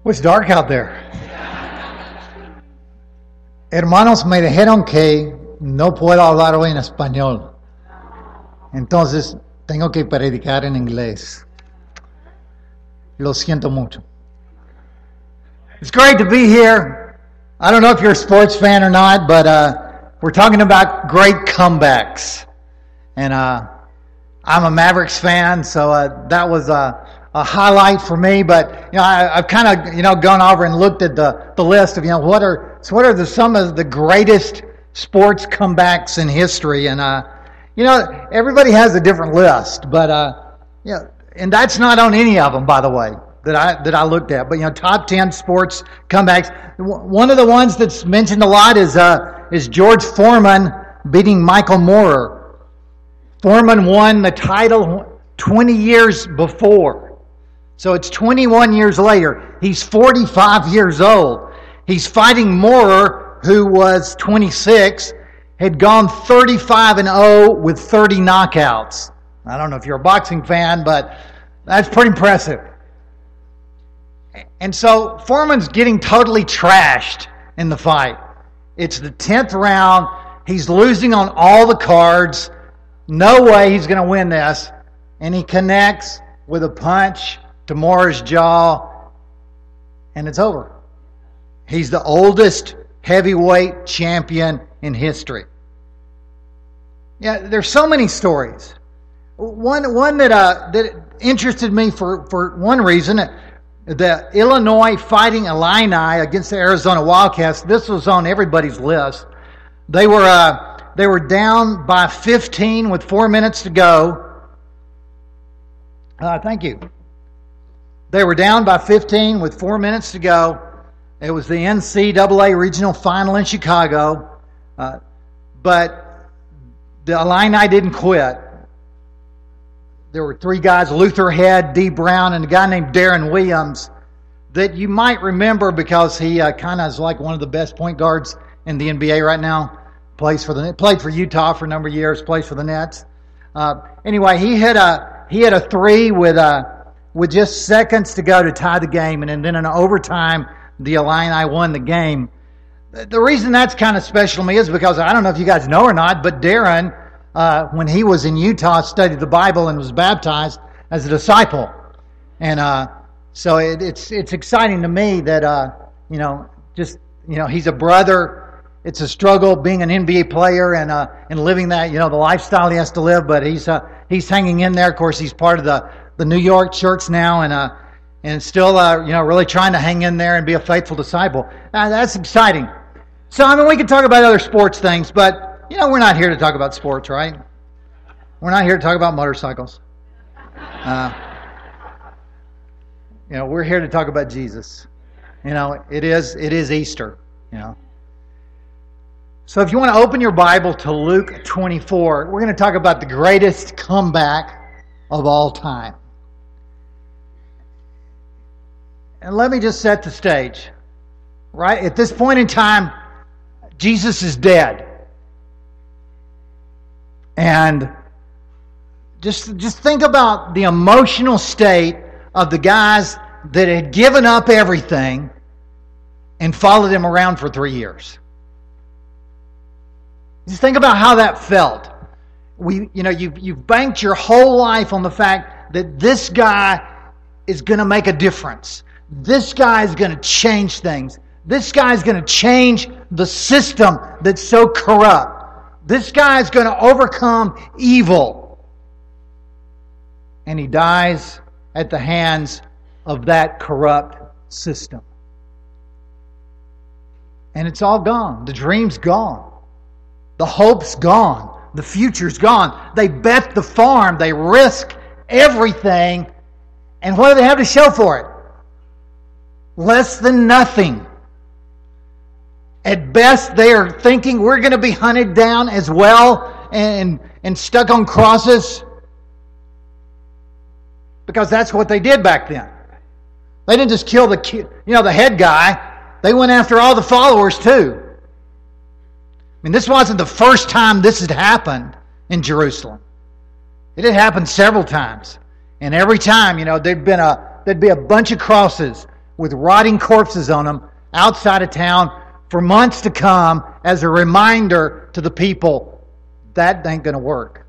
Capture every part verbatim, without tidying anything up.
It's dark out there. Hermanos, me dijeron que no puedo hablar hoy en español. Entonces, tengo que predicar en inglés. Lo siento mucho. It's great to be here. I don't know if you're a sports fan or not, but uh, we're talking about great comebacks. And uh, I'm a Mavericks fan, so uh, that was a, a highlight for me. But you know, I, I've kind of you know gone over and looked at the, the list of you know what are so what are the some of the greatest sports comebacks in history, and uh, you know everybody has a different list, but uh, you know, and that's not on any of them, by the way, that I that I looked at. But you know, top ten sports comebacks. One of the ones that's mentioned a lot is uh, is George Foreman beating Michael Moorer. Foreman won the title twenty years before. So it's twenty-one years later. He's forty-five years old. He's fighting Moorer, who was twenty-six, had gone thirty-five and oh with thirty knockouts. I don't know if you're a boxing fan, but that's pretty impressive. And so Foreman's getting totally trashed in the fight. It's the tenth round. He's losing on all the cards. No way he's going to win this. And he connects with a punch to Moorer's jaw, and it's over. He's the oldest heavyweight champion in history. Yeah, there's so many stories. One one that uh, that interested me for, for one reason, the Illinois Fighting Illini against the Arizona Wildcats. This was on everybody's list. They were uh, they were down by fifteen with four minutes to go. Uh, thank you. They were down by fifteen with four minutes to go. It was the N C double A regional final in Chicago. Uh, but the Illini didn't quit. There were three guys, Luther Head, Dee Brown, and a guy named Darren Williams, that you might remember because he uh, kind of is like one of the best point guards in the N B A right now. Plays for the played for Utah for a number of years. Plays for the Nets. Uh, anyway, he hit a he hit a three with a with just seconds to go to tie the game, and then in overtime, the Illini won the game. The reason that's kind of special to me is because I don't know if you guys know or not, but Darren, uh, when he was in Utah, studied the Bible and was baptized as a disciple, and uh, so it, it's it's exciting to me that uh, you know just you know he's a brother. It's a struggle being an N B A player and uh, and living that you know the lifestyle he has to live, but he's uh, he's hanging in there. Of course, he's part of the, the New York church now, and uh, and still uh, you know really trying to hang in there and be a faithful disciple. Uh, that's exciting. So I mean, we could talk about other sports things, but you know we're not here to talk about sports, right? We're not here to talk about motorcycles. Uh, you know, we're here to talk about Jesus. You know, it is it is Easter. You know. So if you want to open your Bible to Luke twenty-four, we're going to talk about the greatest comeback of all time. And let me just set the stage. Right? At this point in time, Jesus is dead. And just, just think about the emotional state of the guys that had given up everything and followed him around for three years. Just think about how that felt. We, you know, you've, you've banked your whole life on the fact that this guy is going to make a difference. This guy is going to change things. This guy is going to change the system that's so corrupt. This guy is going to overcome evil. And he dies at the hands of that corrupt system. And it's all gone. The dream's gone. The hope's gone. The future's gone. They bet the farm. They risk everything. And what do they have to show for it? Less than nothing. At best, they are thinking we're going to be hunted down as well and, and stuck on crosses. Because that's what they did back then. They didn't just kill the you know the head guy. They went after all the followers too. I mean, this wasn't the first time this had happened in Jerusalem. It had happened several times. And every time, you know, there'd been a there'd be a bunch of crosses with rotting corpses on them outside of town for months to come as a reminder to the people that ain't going to work.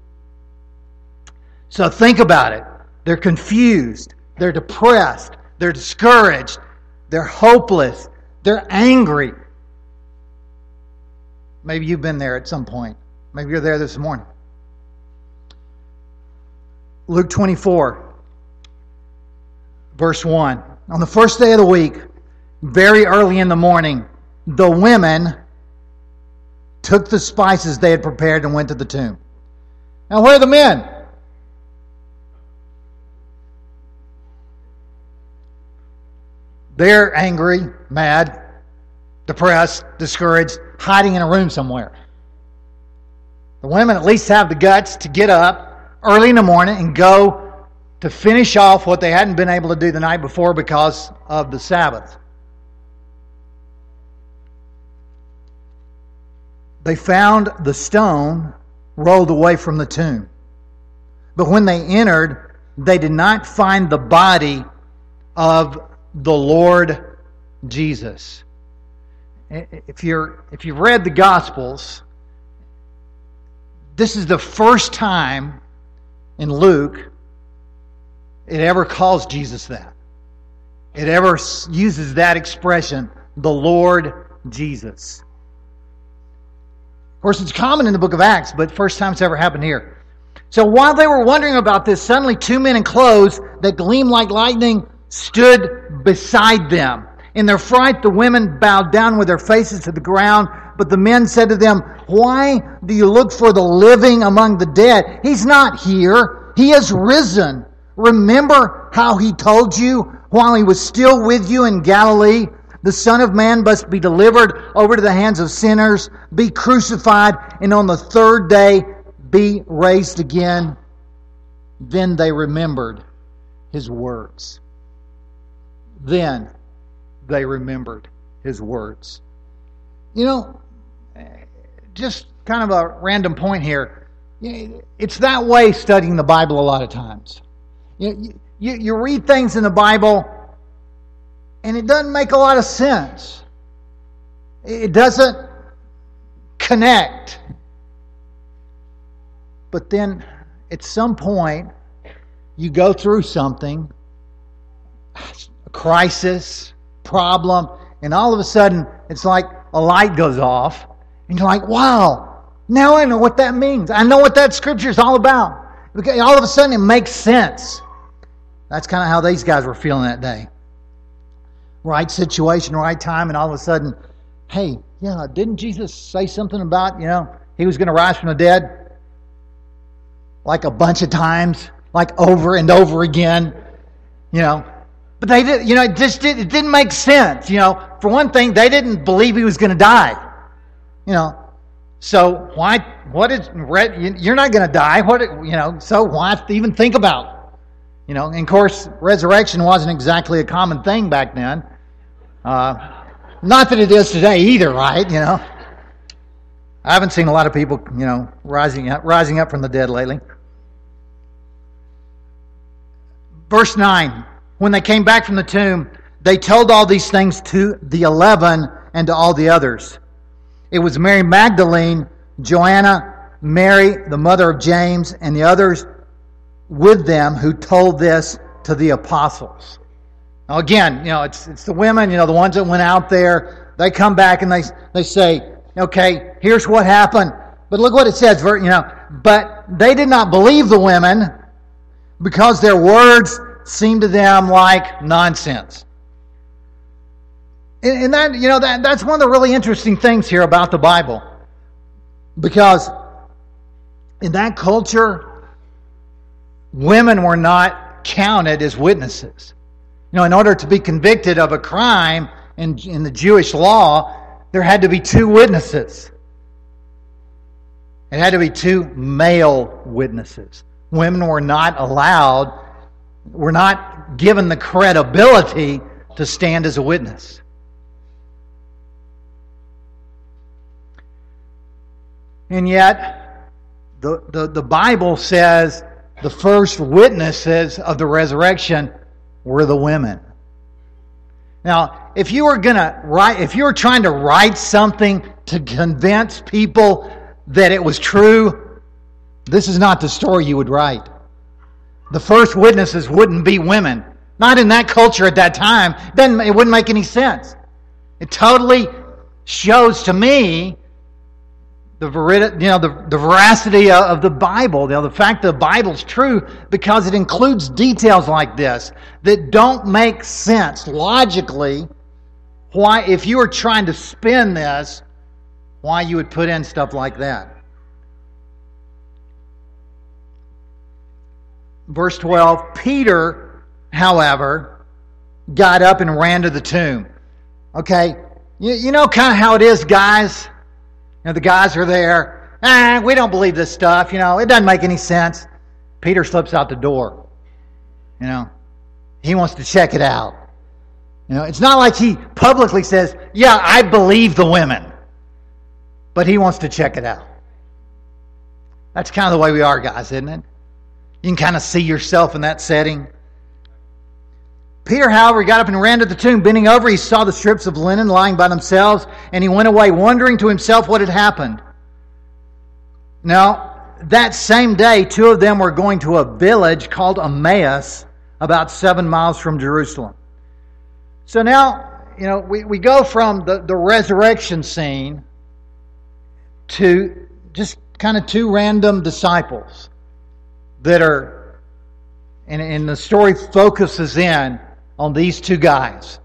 So think about it. They're confused. They're depressed. They're discouraged. They're hopeless. They're angry. Maybe you've been there at some point. Maybe you're there this morning. Luke twenty-four, verse one. On the first day of the week, very early in the morning, the women took the spices they had prepared and went to the tomb. Now, where are the men? They're angry, mad, depressed, discouraged, hiding in a room somewhere. The women at least have the guts to get up early in the morning and go to finish off what they hadn't been able to do the night before because of the Sabbath. They found the stone rolled away from the tomb. But when they entered, they did not find the body of the Lord Jesus. If you're if you've read the Gospels, this is the first time in Luke it ever calls Jesus that. It ever uses that expression, the Lord Jesus. Of course, it's common in the book of Acts, but first time it's ever happened here. So while they were wondering about this, suddenly two men in clothes that gleamed like lightning stood beside them. In their fright, the women bowed down with their faces to the ground, but the men said to them, "Why do you look for the living among the dead? He's not here. He has risen. Remember how he told you while he was still with you in Galilee? The Son of Man must be delivered over to the hands of sinners, be crucified, and on the third day be raised again." Then they remembered his words. Then they remembered his words. You know, just kind of a random point here. It's that way studying the Bible a lot of times. You, you, you read things in the Bible and it doesn't make a lot of sense. It doesn't connect. But then at some point you go through something, a crisis, problem, and all of a sudden it's like a light goes off and you're like, wow, now I know what that means. I know what that scripture is all about. Okay, all of a sudden it makes sense. That's kind of how these guys were feeling that day. Right situation, right time, and all of a sudden, hey, yeah, didn't Jesus say something about, you know, he was going to rise from the dead? Like a bunch of times, like over and over again, you know. But they did, you know, it just did, it didn't make sense. You know, for one thing, they didn't believe he was going to die. You know, so why? What is? You're not going to die. What? You know, so why even think about? You know, and of course, resurrection wasn't exactly a common thing back then. Uh, not that it is today either, right? You know, I haven't seen a lot of people, you know, rising up, rising up from the dead lately. Verse nine. When they came back from the tomb, they told all these things to the eleven and to all the others. It was Mary Magdalene, Joanna, Mary, the mother of James, and the others with them who told this to the apostles. Now again, you know, it's it's the women, you know, the ones that went out there. They come back and they they say, okay, here's what happened. But look what it says, you know. But they did not believe the women because their words seemed to them like nonsense. And, and that, you know, that that's one of the really interesting things here about the Bible, because in that culture, women were not counted as witnesses. You know, in order to be convicted of a crime in, in the Jewish law, there had to be two witnesses. It had to be two male witnesses. Women were not allowed, were not given the credibility to stand as a witness. And yet, the, the, the Bible says the first witnesses of the resurrection were the women. Now, if you were gonna write, if you were trying to write something to convince people that it was true, this is not the story you would write. The first witnesses wouldn't be women. Not in that culture at that time. Then it wouldn't make any sense. It totally shows to me the veracity, you know, the, the veracity of the Bible. You know, the fact that the Bible's true because it includes details like this that don't make sense logically. Why, if you were trying to spin this, why you would put in stuff like that. Verse twelve, Peter, however, got up and ran to the tomb. Okay, you, you know kind of how it is, guys. You know, the guys are there. Ah, we don't believe this stuff. You know, it doesn't make any sense. Peter slips out the door. You know, he wants to check it out. You know, it's not like he publicly says, yeah, I believe the women. But he wants to check it out. That's kind of the way we are, guys, isn't it? You can kind of see yourself in that setting. Peter, however, got up and ran to the tomb. Bending over, he saw the strips of linen lying by themselves, and he went away, wondering to himself what had happened. Now, that same day, two of them were going to a village called Emmaus, about seven miles from Jerusalem. So now, you know, we, we go from the, the resurrection scene to just kind of two random disciples that are, and, and the story focuses in on these two guys.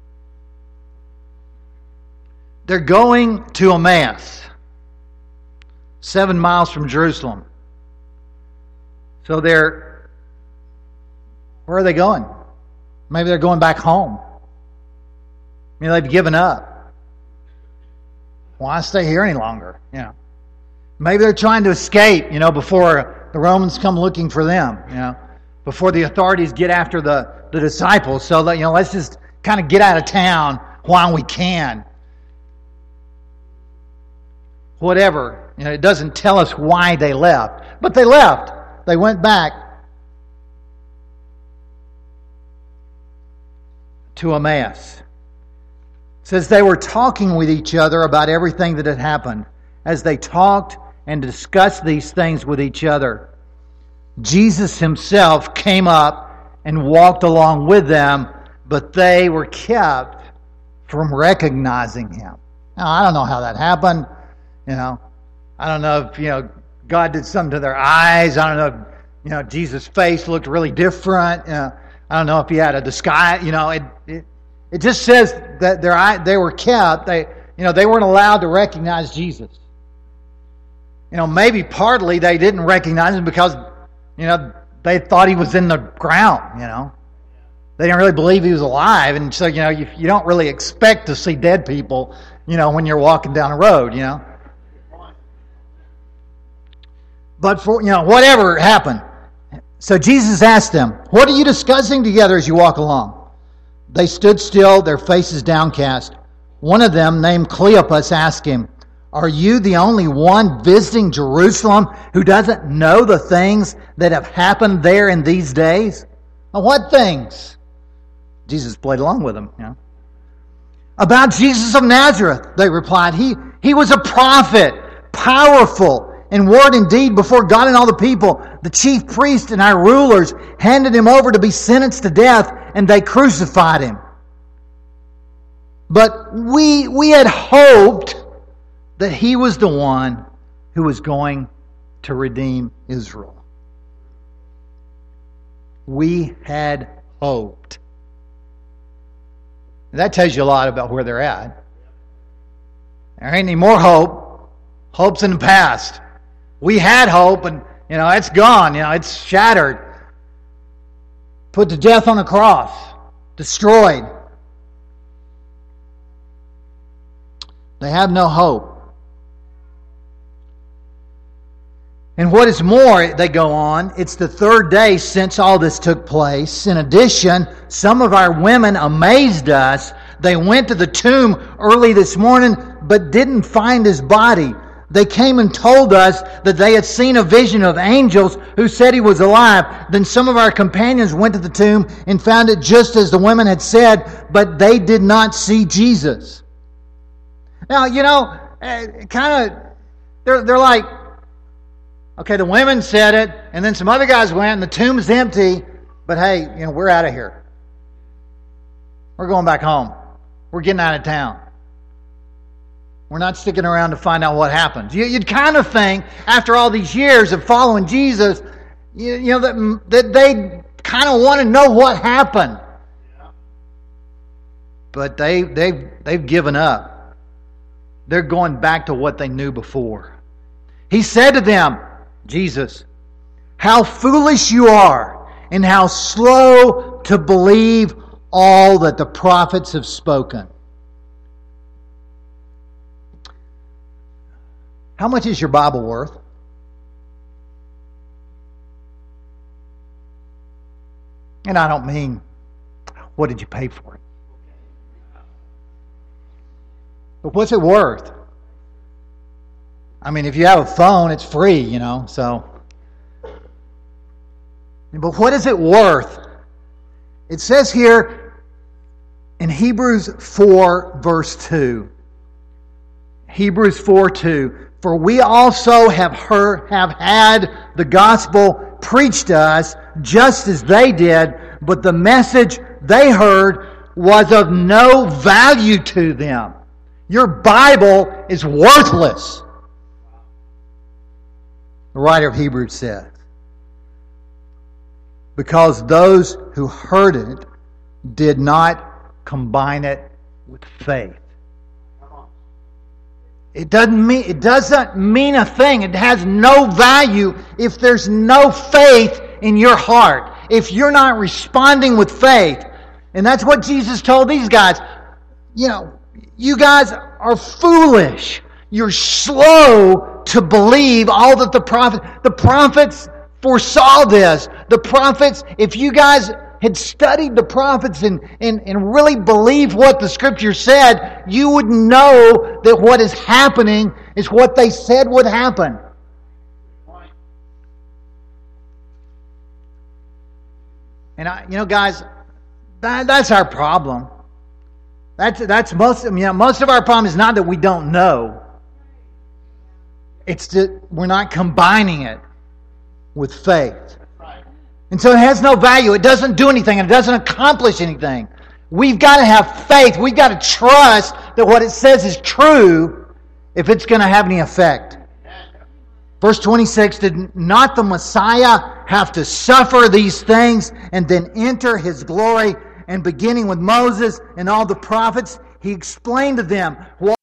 They're going to Emmaus, seven miles from Jerusalem. So they're, where are they going? Maybe they're going back home. Maybe they've given up. Why stay here any longer? You know, maybe they're trying to escape, you know, before the Romans come looking for them, you know, before the authorities get after the, the disciples. So, that, you know, let's just kind of get out of town while we can. Whatever. You know, it doesn't tell us why they left. But they left. They went back to Emmaus. It says they were talking with each other about everything that had happened. As they talked and discussed these things with each other, Jesus himself came up and walked along with them, but they were kept from recognizing him. Now, I don't know how that happened. You know, I don't know if, you know, God did something to their eyes. I don't know if, you know, Jesus' face looked really different. You know, I don't know if he had a disguise. You know, it it, it just says that their eye, they were kept. They, you know, they weren't allowed to recognize Jesus. You know, maybe partly they didn't recognize him because, you know, they thought he was in the ground, you know. They didn't really believe he was alive. And so, you know, you, you don't really expect to see dead people, you know, when you're walking down the road, you know. But for, you know, whatever happened. So Jesus asked them, "What are you discussing together as you walk along?" They stood still, their faces downcast. One of them, named Cleopas, asked him, "Are you the only one visiting Jerusalem who doesn't know the things that have happened there in these days?" Well, what things? Jesus played along with them. You know. About Jesus of Nazareth, they replied. He, he was a prophet, powerful in word and deed before God and all the people. The chief priests and our rulers handed him over to be sentenced to death, and they crucified him. But we, we had hoped that he was the one who was going to redeem Israel. We had hoped. That tells you a lot about where they're at. There ain't any more hope. Hope's in the past. We had hope, and you know it's gone. You know it's shattered. Put to death on a cross. Destroyed. They have no hope. And what is more, they go on, it's the third day since all this took place. In addition, some of our women amazed us. They went to the tomb early this morning, but didn't find his body. They came and told us that they had seen a vision of angels who said he was alive. Then some of our companions went to the tomb and found it just as the women had said, but they did not see Jesus. Now, you know, kind of, they're, they're like, okay, the women said it, and then some other guys went, and the tomb is empty, but hey, you know, we're out of here. We're going back home. We're getting out of town. We're not sticking around to find out what happens. You'd kind of think, after all these years of following Jesus, you know, that, that they kind of want to know what happened. But they, they've, they've given up. They're going back to what they knew before. He said to them, Jesus, how foolish you are, and how slow to believe all that the prophets have spoken. How much is your Bible worth? And I don't mean, what did you pay for it? But what's it worth? I mean, if you have a phone, it's free, you know, so. But what is it worth? It says here in Hebrews four, verse two. Hebrews four, two. For we also have heard, have had the gospel preached to us just as they did, but the message they heard was of no value to them. Your Bible is worthless, the writer of Hebrews says, because those who heard it did not combine it with faith. It doesn't mean it doesn't mean a thing. It has no value if there's no faith in your heart. If you're not responding with faith. And that's what Jesus told these guys. You know, you guys are foolish. You're slow to believe all that the prophet the prophets foresaw this. The prophets, if you guys had studied the prophets and, and, and really believed what the Scripture said, you would know that what is happening is what they said would happen. And I, you know, guys, that, that's our problem. That's that's most. You know, most of our problem is not that we don't know. It's that we're not combining it with faith. And so it has no value. It doesn't do anything. And it doesn't accomplish anything. We've got to have faith. We've got to trust that what it says is true if it's going to have any effect. Verse twenty-six, did not the Messiah have to suffer these things and then enter His glory? And beginning with Moses and all the prophets, He explained to them what